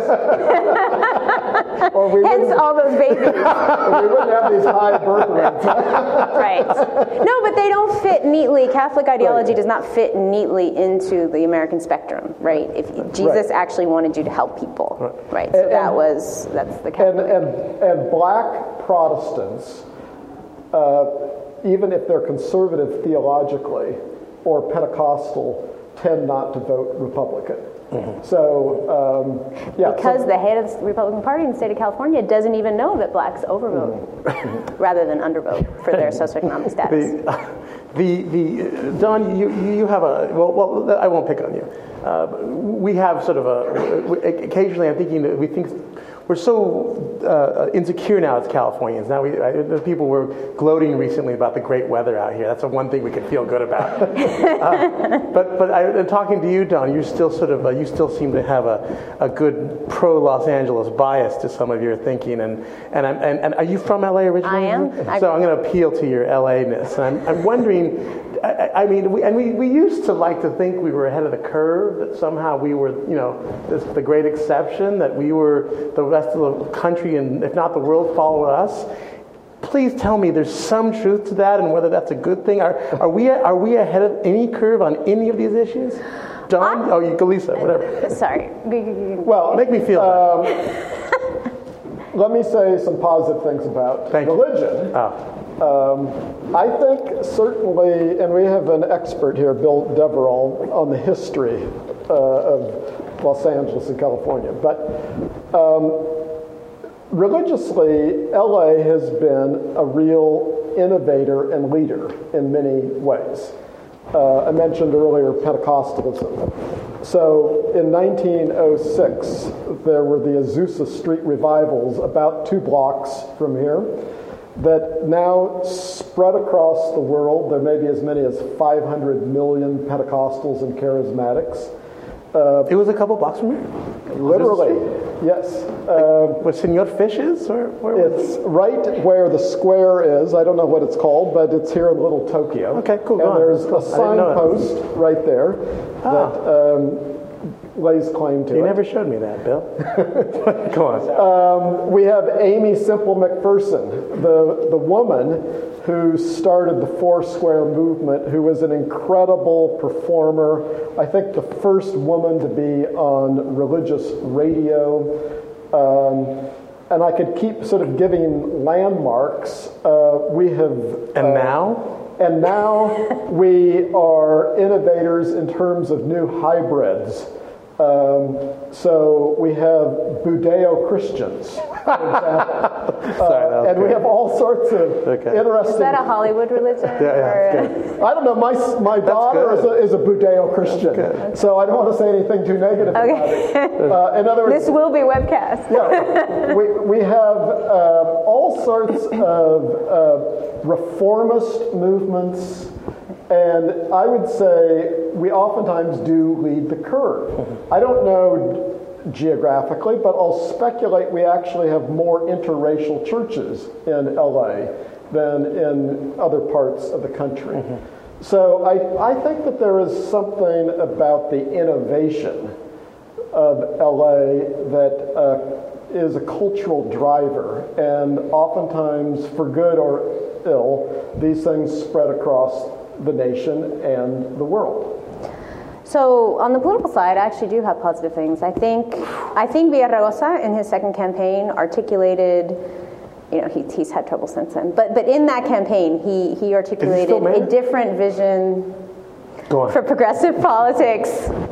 that. Or we Hence wouldn't, all those babies. we wouldn't have these high birth rates. Right. No, but they don't fit neatly. Catholic ideology does not fit neatly into the American spectrum, right? If Jesus Right. actually wanted you to help people, right? right? So And- that was that's the And, Catholic. and, and black Protestants, uh, even if they're conservative theologically or Pentecostal, tend not to vote Republican. Mm-hmm. So, um, yeah. Because so, the head of the Republican Party in the state of California doesn't even know that blacks overvote Mm-hmm. rather than undervote for their socioeconomic status. The, the, the Don, you, you have a, well, well, I won't pick on you. Uh, we have sort of a, occasionally I'm thinking that we think, we're so uh, insecure now as Californians. Now we, I, the people were gloating recently about the great weather out here. That's the one thing we can feel good about. uh, but but I, in talking to you, Don, you still sort of uh, you still seem to have a, a good pro Los Angeles bias to some of your thinking. And and I'm, and, and are you from L A originally? I am. So I'm going to appeal to your L A-ness. And I'm, I'm wondering. I, I mean, we, and we, we used to like to think we were ahead of the curve. That somehow we were, you know, this, the great exception. That we were the rest of the country and if not the world followed us. Please tell me there's some truth to that and whether that's a good thing. Are, are we are we ahead of any curve on any of these issues? Don? Oh, you, Galisa, whatever. Sorry. well, Make me feel um, let me say some positive things about Thank you. religion. Oh. Um, I think certainly, and we have an expert here, Bill Deverell, on the history uh, of Los Angeles and California. But um, religiously, L A has been a real innovator and leader in many ways. Uh, I mentioned earlier Pentecostalism. So in nineteen oh six, there were the Azusa Street revivals about two blocks from here that now spread across the world. There may be as many as five hundred million Pentecostals and Charismatics. Uh, It was a couple blocks from here? literally, yes. Uh, Where Senor Fish is? Or where was it's right where the square is. I don't know what it's called, but it's here in Little Tokyo. Okay, cool, go And on. there's Cool. a I didn't know that. signpost right there Ah. that um, lays claim to You it. never showed me that, Bill. Go on. Um, we have Amy Semple McPherson, the, the woman who started the Foursquare movement, who was an incredible performer. I think the first woman to be on religious radio. Um, and I could keep sort of giving landmarks. Uh, we have... And uh, now? And now we are innovators in terms of new hybrids. Um, so we have Budeo-Christians, for example. Sorry, that was and we good. have all sorts of Okay. interesting... Is that a Hollywood religion? Yeah, yeah, or- it's good. I don't know, my, my daughter is good. a, is a Budeo-Christian, so I don't want to say anything too negative about it. Uh, in other words, This will be webcast. yeah, we, we have uh, all sorts of uh, reformist movements, and I would say we oftentimes do lead the curve. I don't know geographically, but I'll speculate we actually have more interracial churches in L A than in other parts of the country. Mm-hmm. So I, I think that there is something about the innovation of L A that uh, is a cultural driver, and oftentimes, for good or ill, these things spread across the nation and the world. So on the political side, I actually do have positive things. I think I think Villaraigosa in his second campaign articulated, you know, he, he's had trouble since then, but but in that campaign, he he articulated still a mad? different vision Go on. for progressive politics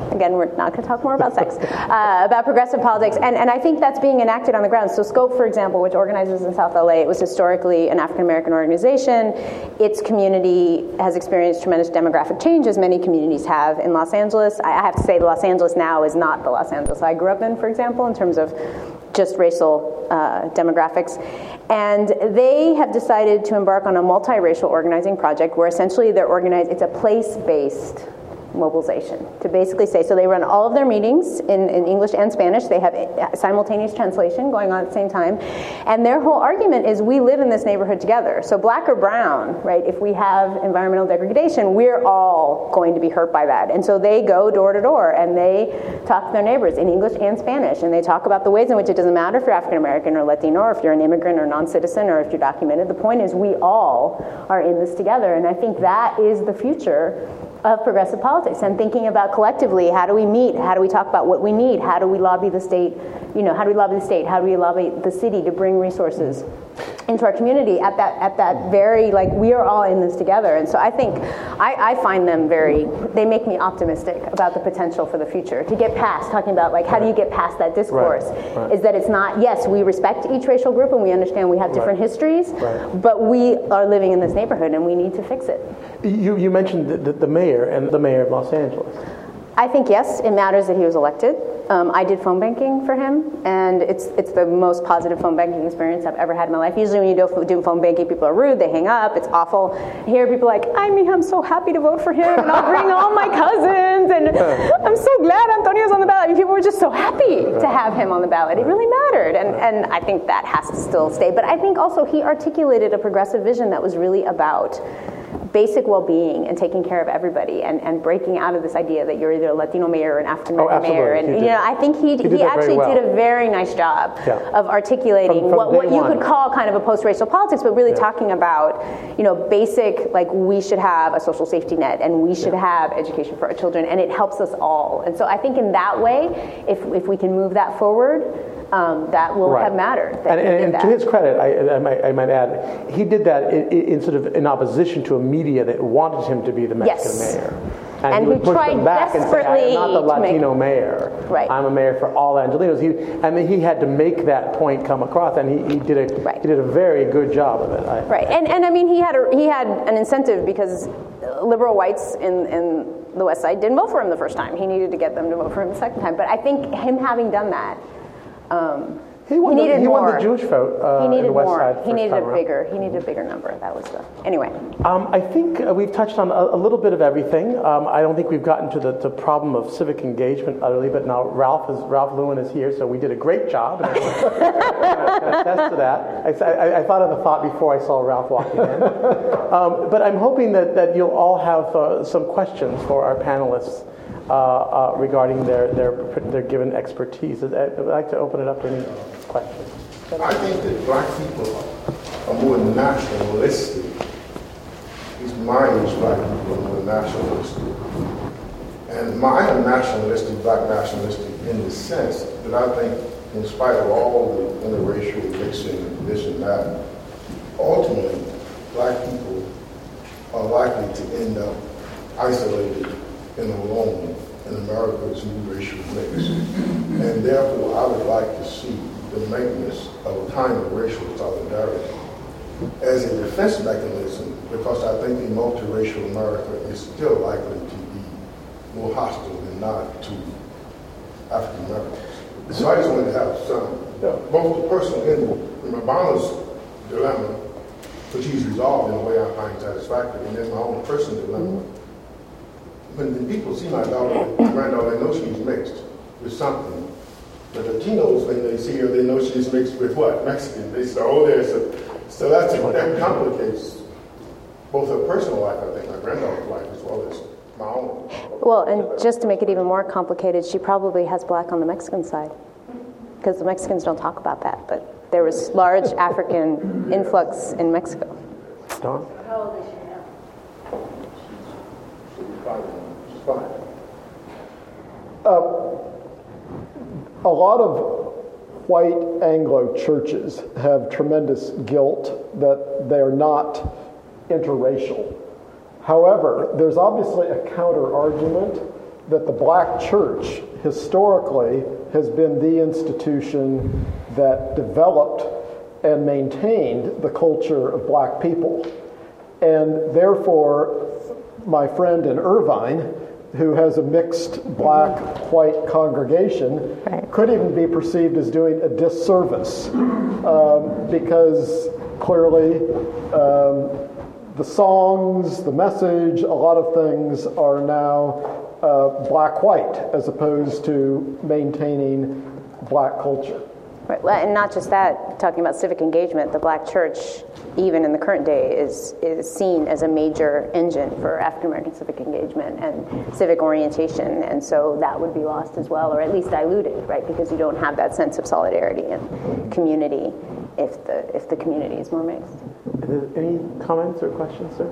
again, we're not going to talk more about sex, uh, about progressive politics, and, and I think that's being enacted on the ground. So SCOPE, for example, which organizes in South L A, it was historically an African-American organization. Its community has experienced tremendous demographic change, as many communities have in Los Angeles. I, I have to say, Los Angeles now is not the Los Angeles I grew up in, for example, in terms of just racial uh, demographics. And they have decided to embark on a multiracial organizing project where essentially they're organized, it's a place-based mobilization to basically say, so they run all of their meetings in, in English and Spanish. They have simultaneous translation going on at the same time. And their whole argument is we live in this neighborhood together. So black or brown, right, if we have environmental degradation, we're all going to be hurt by that. And so they go door to door and they talk to their neighbors in English and Spanish. And they talk about the ways in which it doesn't matter if you're African American or Latino or if you're an immigrant or non-citizen or if you're documented. The point is we all are in this together. And I think that is the future of progressive politics, and thinking about collectively, how do we meet, how do we talk about what we need, how do we lobby the state, you know, how do we lobby the state, how do we lobby the city to bring resources into our community at that at that very, like, we are all in this together. And so I think, I, I find them very, they make me optimistic about the potential for the future, to get past, talking about, like, how do you get past that discourse, right, right. is that it's not, yes, we respect each racial group and we understand we have different right. histories, right. but we are living in this neighborhood and we need to fix it. You, you mentioned the, the, the mayor and the mayor of Los Angeles. I think, yes, it matters that he was elected. Um, I did phone banking for him, and it's it's the most positive phone banking experience I've ever had in my life. Usually when you do, do phone banking, people are rude, they hang up, it's awful. Here, people are like, I mean, I'm so happy to vote for him, and I'll bring all my cousins, and I'm so glad Antonio's on the ballot. I mean, people were just so happy to have him on the ballot. It really mattered, and, and I think that has to still stay. But I think also he articulated a progressive vision that was really about basic well-being and taking care of everybody, and, and breaking out of this idea that you're either a Latino mayor or an African-American oh, mayor. And, you know, I think he, he, he actually well. did a very nice job yeah. of articulating from, from what, what you one. could call kind of a post-racial politics, but really yeah. talking about, you know, basic, like, we should have a social safety net and we should yeah. have education for our children, and it helps us all. And so I think in that way, if if we can move that forward, Um, that will right. have mattered. That and he did and that. to his credit, I, I, might, I might add, he did that in, in sort of in opposition to a media that wanted him to be the Mexican yes. mayor. And, and he who would push tried them back and say, I am not the Latino make, mayor. Right. I'm a mayor for all Angelinos. He, and he had to make that point come across, and he, he did a right. he did a very good job of it. I, right. And and I mean, he had a, he had an incentive because liberal whites in, in the West Side didn't vote for him the first time. He needed to get them to vote for him the second time. But I think him having done that. Um, He won, he the, needed he more. won the Jewish vote uh, he needed in the West more. Side. He needed a around. bigger. He needed a bigger number. That was the anyway. Um, I think uh, we've touched on a, a little bit of everything. Um, I don't think we've gotten to the, the problem of civic engagement utterly, but now Ralph is Ralph Lewin is here, so we did a great job. And I can attest to that. I, I, I thought of the thought before I saw Ralph walking in. Um, but I'm hoping that, that you'll all have uh, some questions for our panelists. Uh, uh, regarding their, their their given expertise. I'd like to open it up to any questions. I think that black people are more nationalistic. These minds black people are more nationalistic. And my I'm nationalistic, black nationalistic in the sense that I think in spite of all the interracial mixing and this and that, ultimately black people are likely to end up isolated and alone in America's new racial mix. And therefore, I would like to see the maintenance of a kind of racial solidarity as a defense mechanism, because I think a multiracial America is still likely to be more hostile than not to African Americans. So I just wanted to have some, both the personal and in Obama's dilemma, which he's resolved in a way I find satisfactory, and then my own personal dilemma. When the people see my daughter, my granddaughter, they know she's mixed with something. But the Latinos, when they see her, they know she's mixed with what? Mexican. They say, oh, there's a... So that's a, that complicates both her personal life, I think, my granddaughter's life, as well as my own. Well, and just to make it even more complicated, she probably has black on the Mexican side. Because the Mexicans don't talk about that, but there was large African influx in Mexico. Don? How old is she now? She's fine. Uh, a lot of white Anglo churches have tremendous guilt that they're not interracial. However, there's obviously a counter argument that the black church historically has been the institution that developed and maintained the culture of black people. And therefore, my friend in Irvine, who has a mixed black-white congregation, right. could even be perceived as doing a disservice um, because clearly um, the songs, the message, a lot of things are now uh, black-white as opposed to maintaining black culture. Right. Well, and not just that, talking about civic engagement, the black church, even in the current day, is is seen as a major engine for African American civic engagement and civic orientation, and so that would be lost as well, or at least diluted, right? Because you don't have that sense of solidarity and community if the if the community is more mixed. Any comments or questions, sir?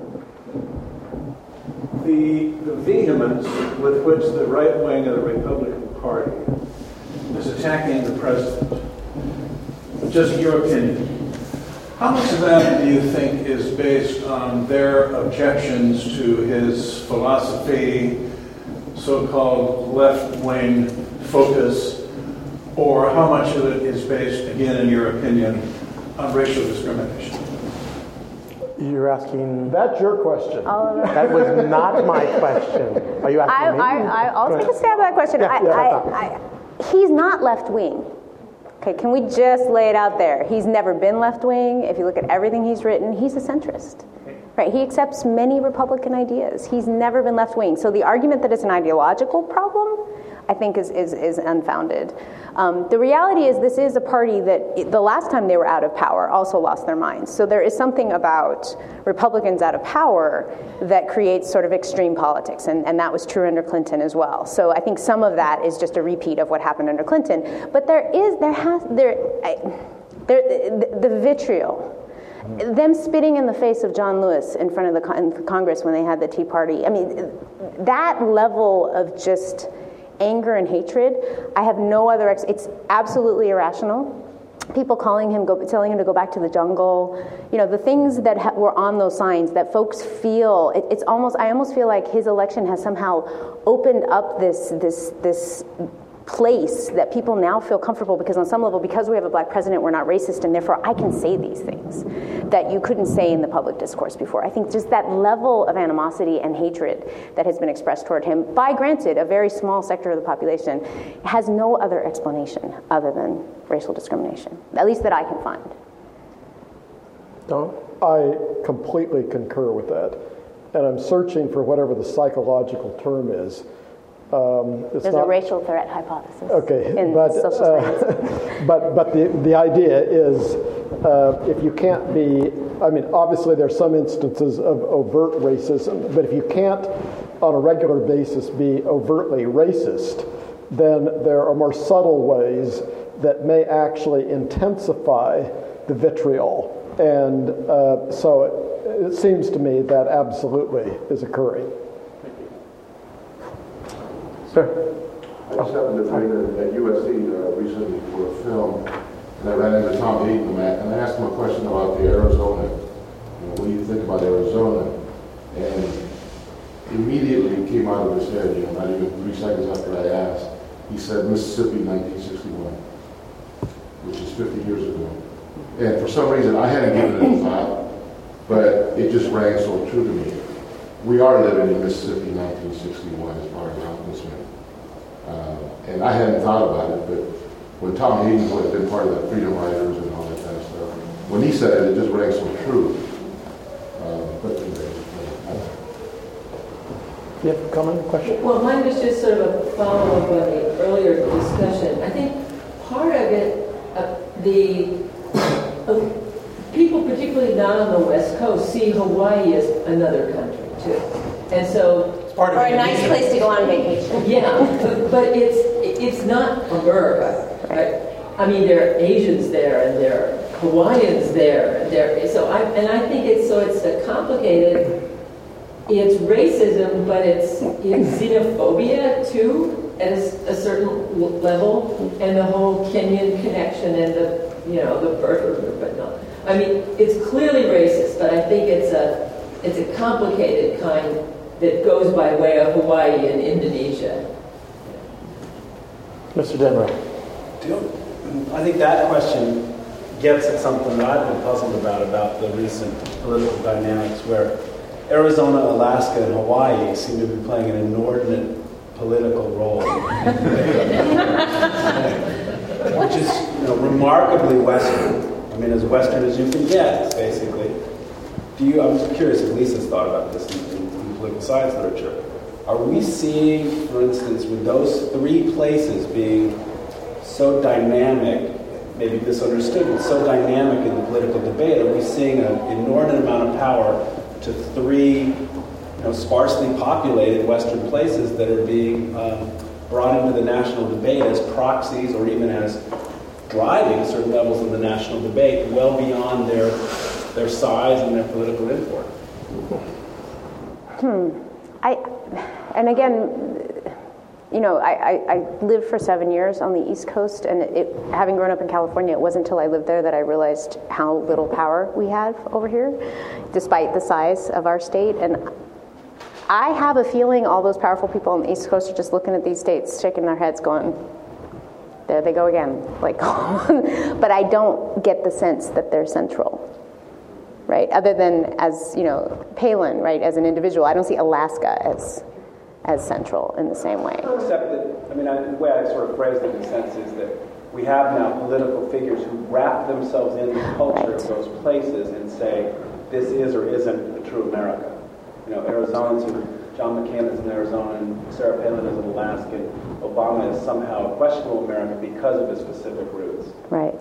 The, the vehemence with which the right wing of the Republican Party is attacking the president, just your opinion, how much of that do you think is based on their objections to his philosophy, so-called left-wing focus, or how much of it is based, again, in your opinion, on racial discrimination? You're asking... That's your question. Oliver. That was not my question. Are you asking I, me? I, I also take a stab at that question. Yeah, I, yeah, I, I, he's not left-wing. Okay, can we just lay it out there? He's never been left-wing. If you look at everything he's written, he's a centrist. Right? He accepts many Republican ideas. He's never been left-wing. So the argument that it's an ideological problem, I think, is is, is unfounded. Um, the reality is this is a party that the last time they were out of power also lost their minds. So there is something about Republicans out of power that creates sort of extreme politics, and, and that was true under Clinton as well. So I think some of that is just a repeat of what happened under Clinton. But there is, there has, there, I, there the, the vitriol, them spitting in the face of John Lewis in front of the con- Congress when they had the Tea Party. I mean, that level of just anger and hatred, I have no other, ex- it's absolutely irrational. People calling him, go, telling him to go back to the jungle, you know, the things that ha- were on those signs that folks feel, it, it's almost, I almost feel like his election has somehow opened up this, this, this place that people now feel comfortable because on some level, because we have a black president, we're not racist, and therefore I can say these things that you couldn't say in the public discourse before. I think just that level of animosity and hatred that has been expressed toward him by, granted, a very small sector of the population has no other explanation other than racial discrimination, at least that I can find. Don't? I completely concur with that. And I'm searching for whatever the psychological term is. Um, it's There's not, a racial threat hypothesis okay, in but, social uh, science. but but the, the idea is uh, if you can't be, I mean, obviously there's some instances of overt racism, but if you can't on a regular basis be overtly racist, then there are more subtle ways that may actually intensify the vitriol. And uh, so it, it seems to me that absolutely is occurring. Sir? I just happened to be at U S C uh, recently for a film, and I ran into Tom Hayden, and I asked him a question about the Arizona. You know, what do you think about Arizona? And immediately came out of his head, you know, not even three seconds after I asked, he said Mississippi nineteen sixty-one, which is fifty years ago. And for some reason, I hadn't given it a thought, but it just rang so true to me. We are living in Mississippi nineteen sixty-one as far as I'm concerned. Uh, and I hadn't thought about it, but when Tom Hayden would have been part of the Freedom Riders and all that kind of stuff, when he said it, it just rang so true. Uh, but anyway, Do you have a comment, question? Well, mine was just sort of a follow-up on the earlier discussion. I think part of it, uh, the uh, people, particularly not on the West Coast, see Hawaii as another country too, and so Or a nice place to go on vacation. yeah, but, but it's it's not America, right? I mean, there are Asians there, and there are Hawaiians there, and there. So I and I think it's so it's a complicated. It's racism, but it's, it's xenophobia too, at a, a certain level, and the whole Kenyan connection and the you know the birther movement. No, I mean it's clearly racist, but I think it's a it's a complicated kind that goes by way of Hawaii and Indonesia. Mister Denver. Do you, I think that question gets at something that I've been puzzled about, about the recent political dynamics where Arizona, Alaska, and Hawaii seem to be playing an inordinate political role. Which is, you know, remarkably Western. I mean, as Western as you can get, basically. Do you, I'm just curious if Lisa's thought about this in, in, in political science literature. Are we seeing, for instance, with those three places being so dynamic, maybe misunderstood, but so dynamic in the political debate, are we seeing an inordinate amount of power to three, you know, sparsely populated Western places that are being um, brought into the national debate as proxies or even as driving certain levels of the national debate well beyond their their size and their political import? Hmm. I, and again, you know, I, I, I lived for seven years on the East Coast, and it, having grown up in California, it wasn't until I lived there that I realized how little power we have over here, despite the size of our state. And I have a feeling all those powerful people on the East Coast are just looking at these states, shaking their heads, going, there they go again. Like, but I don't get the sense that they're central, right? Other than as, you know, Palin, right, as an individual. I don't see Alaska as as central in the same way. Except that, I mean, I, the way I sort of phrased it in a sense is that we have now political figures who wrap themselves in the culture right. of those places and say, this is or isn't a true America. You know, Arizonans are, John McCain is an Arizonan, Sarah Palin is an Alaskan, Obama is somehow a questionable American because of his specific roots. Right.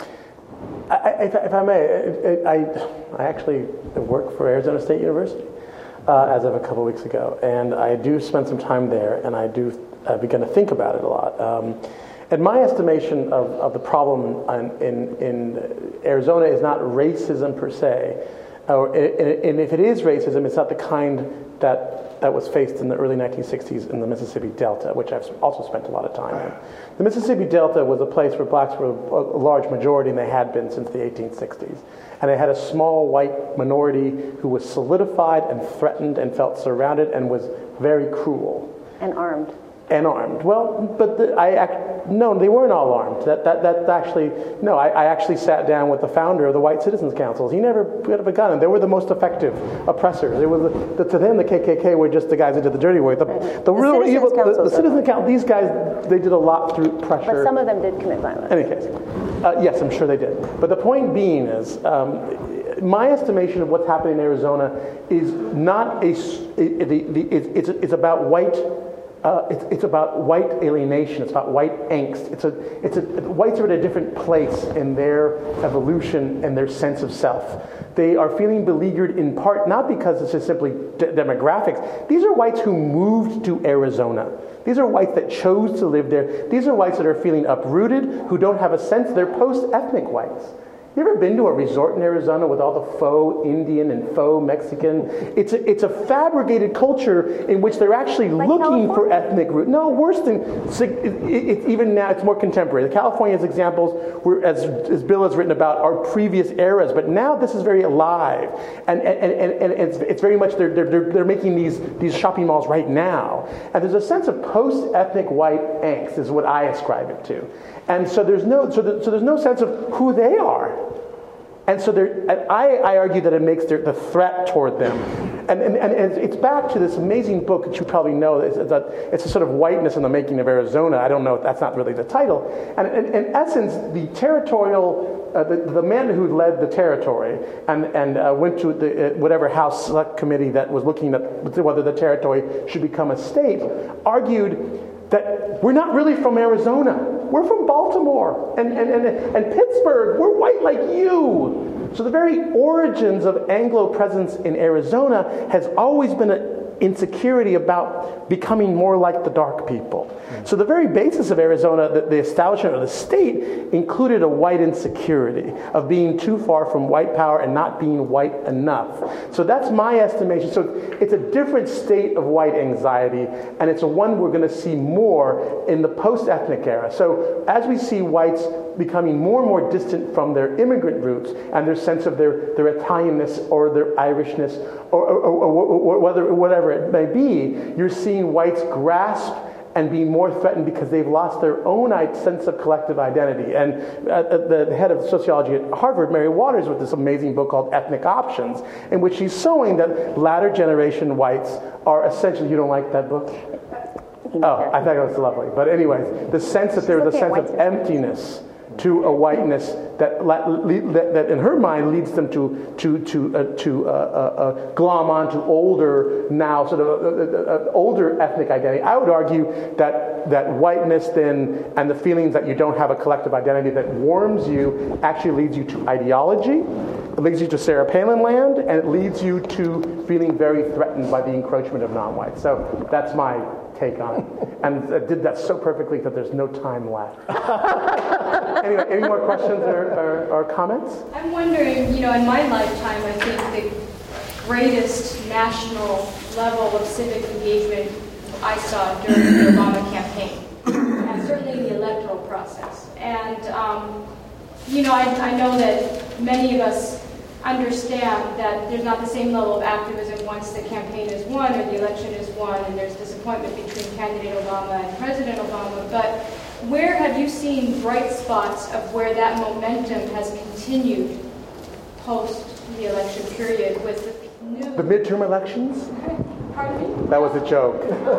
I, if, if I may, I, I, I actually work for Arizona State University. Uh, as of a couple weeks ago, and I do spend some time there, and I do uh, begin to think about it a lot. Um, and my estimation of, of the problem in, in Arizona is not racism per se, or, and if it is racism, it's not the kind that that was faced in the early nineteen sixties in the Mississippi Delta, which I've also spent a lot of time in. The Mississippi Delta was a place where blacks were a large majority, and they had been since the eighteen sixties. And they had a small white minority who was solidified and threatened and felt surrounded and was very cruel. And armed. And armed. Well, but the, I act, no, they weren't all armed. That that that actually no. I, I actually sat down with the founder of the White Citizens Councils. He never put up a gun, and they were the most effective oppressors. It was the, the, to them the K K K were just the guys that did the dirty work. The, the, the real Citizens evil, the, the Citizens Council. These guys, they did a lot through pressure. But some of them did commit violence. In any case, uh, yes, I'm sure they did. But the point being is, um, my estimation of what's happening in Arizona is not a. It, the, the, it's it's about white. Uh, it's, it's about white alienation. It's about white angst. It's a, it's a, whites are at a different place in their evolution and their sense of self. They are feeling beleaguered in part, not because it's just simply de- demographics. These are whites who moved to Arizona. These are whites that chose to live there. These are whites that are feeling uprooted, who don't have a sense. They're post-ethnic whites. You ever been to a resort in Arizona with all the faux Indian and faux Mexican? It's a, it's a fabricated culture in which they're actually like looking California? For ethnic root. No, worse than it, it, it, even now. It's more contemporary. The California's examples, were, as as Bill has written about, are previous eras, but now this is very alive, and and and, and it's, it's very much they're they're they're making these these shopping malls right now, and there's a sense of post-ethnic white angst is what I ascribe it to. And so there's no so, the, so there's no sense of who they are, and so there. I, I argue that it makes their, the threat toward them, and, and and it's back to this amazing book that you probably know. It's, it's, a, it's a sort of whiteness in the making of Arizona. I don't know if that's not really the title. And in, in essence, the territorial, uh, the, the man who led the territory and and uh, went to the uh, whatever House Select Committee that was looking at whether the territory should become a state, argued that we're not really from Arizona. We're from Baltimore and, and, and, and Pittsburgh. We're white like you. So the very origins of Anglo presence in Arizona has always been an insecurity about becoming more like the dark people. Mm-hmm. So the very basis of Arizona, the, the establishment of the state, included a white insecurity of being too far from white power and not being white enough. So that's my estimation. So it's a different state of white anxiety, and it's a one we're going to see more in the post-ethnic era. So as we see whites becoming more and more distant from their immigrant roots and their sense of their, their Italianness or their Irishness or, or, or, or whether, whatever it may be, you're seeing whites grasp and be more threatened because they've lost their own sense of collective identity. And uh, the head of sociology at Harvard, Mary Waters, wrote this amazing book called Ethnic Options, in which she's showing that latter generation whites are essentially, you don't like that book? Oh, I thought it was lovely. But anyways, the sense that there's a sense of emptiness to a whiteness that, that, that in her mind leads them to to to uh, to uh, uh, uh, glom onto older now sort of uh, uh, older ethnic identity. I would argue that that whiteness then and the feelings that you don't have a collective identity that warms you actually leads you to ideology. It leads you to Sarah Palin land, and it leads you to feeling very threatened by the encroachment of non-whites. So that's my take on it. And I did that so perfectly that there's no time left. Anyway, any more questions or, or, or comments? I'm wondering, you know, in my lifetime, I think the greatest national level of civic engagement I saw during the Obama campaign, and certainly the electoral process. And, um, you know, I, I know that many of us understand that there's not the same level of activism once the campaign is won or the election is won and there's disappointment between candidate Obama and President Obama. But where have you seen bright spots of where that momentum has continued post the election period with the new... The midterm elections? Pardon me? That was a joke.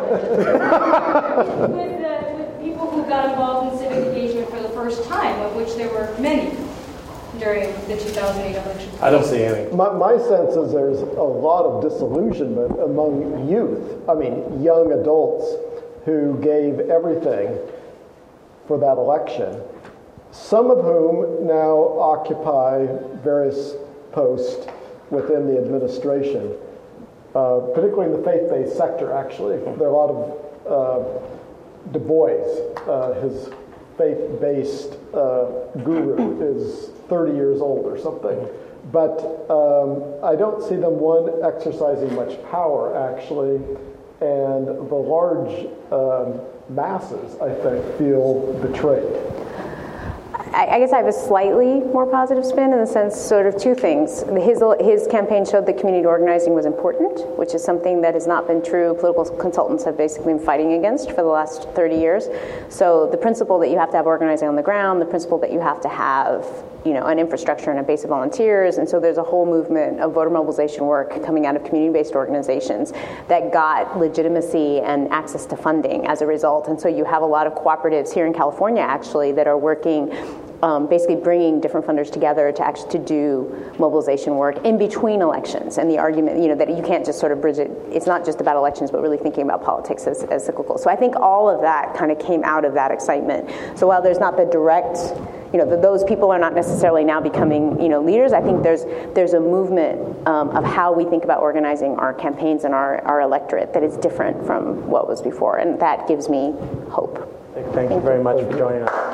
with, uh, with people who got involved in civic engagement for the first time, of which there were many during the two thousand eight election. I don't see any. My, my sense is there's a lot of disillusionment among youth, I mean young adults who gave everything for that election, some of whom now occupy various posts within the administration, uh, particularly in the faith-based sector, actually. There are a lot of uh, Du Bois, uh, his faith-based uh, guru is thirty years old or something. But um, I don't see them, one, exercising much power, actually, and the large um, masses, I think, feel betrayed. I guess I have a slightly more positive spin in the sense, sort of two things. His his campaign showed that community organizing was important, which is something that has not been true. Political consultants have basically been fighting against for the last thirty years. So the principle that you have to have organizing on the ground, the principle that you have to have, you know, an infrastructure and a base of volunteers, and so there's a whole movement of voter mobilization work coming out of community-based organizations that got legitimacy and access to funding as a result. And so you have a lot of cooperatives here in California, actually, that are working Um, basically bringing different funders together to actually to do mobilization work in between elections. And the argument, you know, that you can't just sort of bridge it. It's not just about elections, but really thinking about politics as, as cyclical. So I think all of that kind of came out of that excitement. So while there's not the direct, you know, the, those people are not necessarily now becoming, you know, leaders, I think there's there's a movement um, of how we think about organizing our campaigns and our, our electorate that is different from what was before. And that gives me hope. Thank, thank you very much for joining us.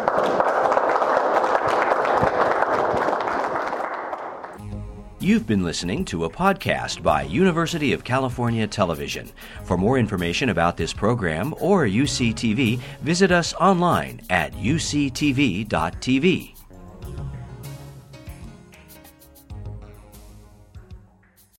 You've been listening to a podcast by University of California Television. For more information about this program or U C T V, visit us online at u c t v dot t v.